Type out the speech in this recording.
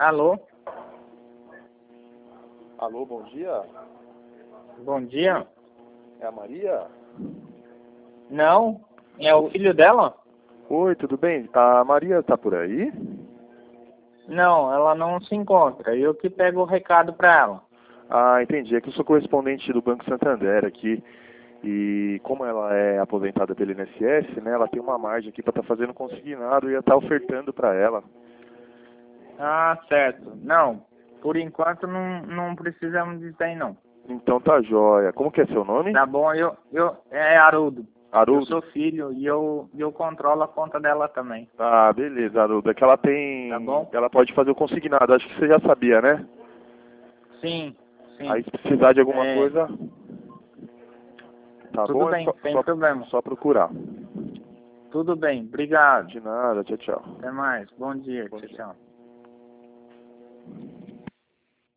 Alô? Alô, bom dia. Bom dia? É a Maria? Não? É o filho dela? Oi, tudo bem? A Maria tá por aí? Não, ela não se encontra. Eu que pego o recado para ela. Ah, entendi. É que eu sou correspondente do Banco Santander aqui. E como ela é aposentada pelo INSS, né, ela tem uma margem aqui para estar fazendo consignado e ia estar ofertando para ela. Ah, certo. Não, por enquanto não precisamos disso aí não. Então tá jóia. Como que é seu nome? Tá bom, é Haroldo. Eu Haroldo? sou filho e eu controlo a conta dela também. Ah, beleza, Haroldo. É que ela tem... Tá bom? Ela pode fazer o consignado. Acho que você já sabia, né? Sim, Aí sim. se precisar de alguma É, coisa, tá tudo bom? É bem, sem problema. só procurar. Tudo bem, obrigado. De nada, tchau, tchau. Até mais. Bom dia. Bom Tchau, dia. tchau.